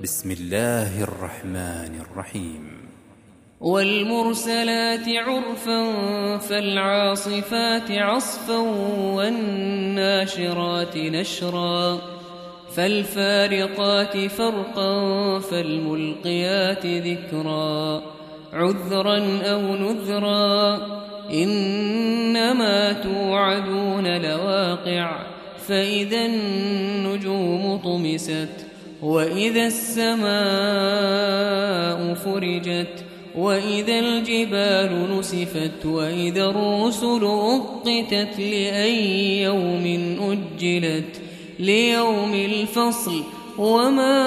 بسم الله الرحمن الرحيم. والمرسلات عرفا فالعاصفات عصفا والناشرات نشرا فالفارقات فرقا فالملقيات ذكرا عذرا أو نذرا إنما توعدون لواقع فإذا النجوم طمست وإذا السماء فرجت وإذا الجبال نسفت وإذا الرسل أقتت لأي يوم أجلت ليوم الفصل وما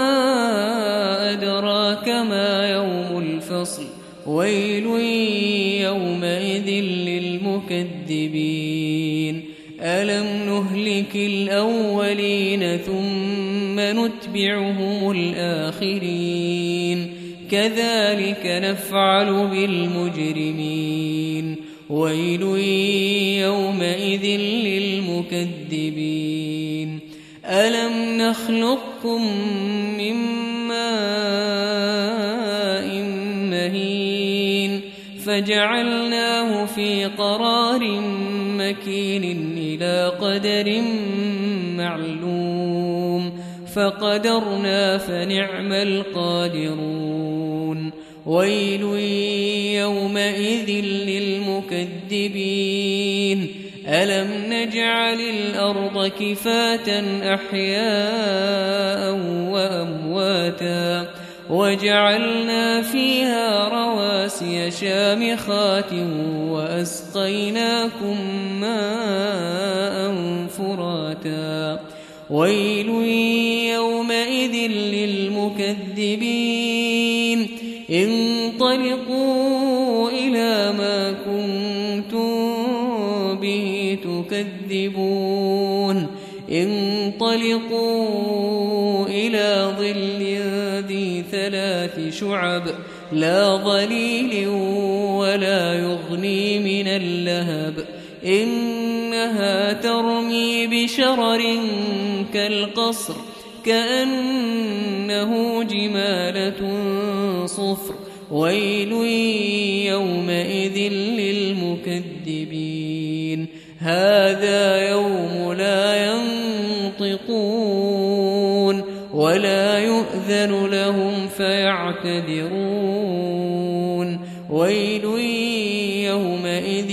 أدراك ما يوم الفصل ويل يومئذ للمكذبين ألم نهلك الأولين ثم نتبعهم الآخرين كذلك نفعل بالمجرمين ويل يومئذ للمكذبين ألم نخلقكم من ماء مهين فجعلناه في قرار مكين إلى قدر معلوم فقدرنا فنعم القادرون ويل يومئذ للمكذبين ألم نجعل الأرض كفاة أحياء وأمواتا وجعلنا فيها رواسي شامخات وأسقيناكم ماء فراتا ويل يومئذ للمكذبين انطلقوا إلى ما كنتم به تكذبون انطلقوا إلى ظل ذي 3 شعب لا ظليل ولا يغني من اللهب إنها ترمي بشرر كالقصر كأنه جمالة صفر ويل يومئذ للمكذبين هذا يوم لا ينطقون ولا يؤذن لهم فيعتذرون ويل يومئذ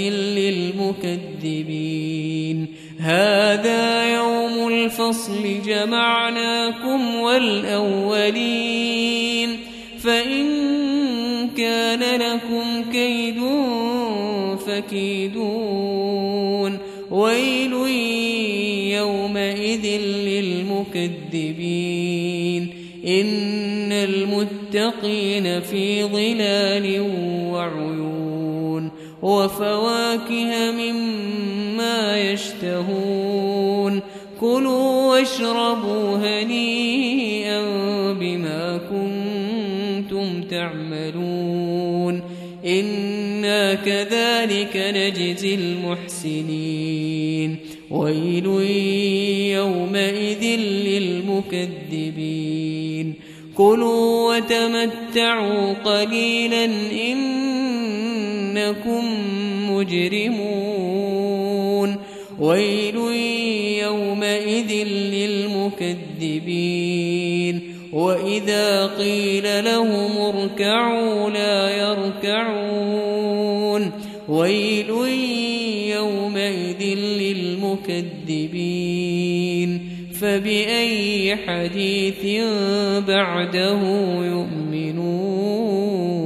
للمكذبين هذا يوم الفصل جمعناكم والأولين فإن كان لكم كيد فكيدون ويل يومئذ للمكذبين إن المتقين في ظلال وعيون وفواكه مما يشتهون كلوا واشربوا هنيئا بما كنتم تعملون إنا كذلك نجزي المحسنين ويل يومئذ للمكذبين كلوا وتمتعوا قليلا إنكم مجرمون ويل يومئذ للمكذبين وإذا قيل لهم اركعوا لا يركعون ويل يومئذ للمكذبين فبأي حديث بعده يؤمنون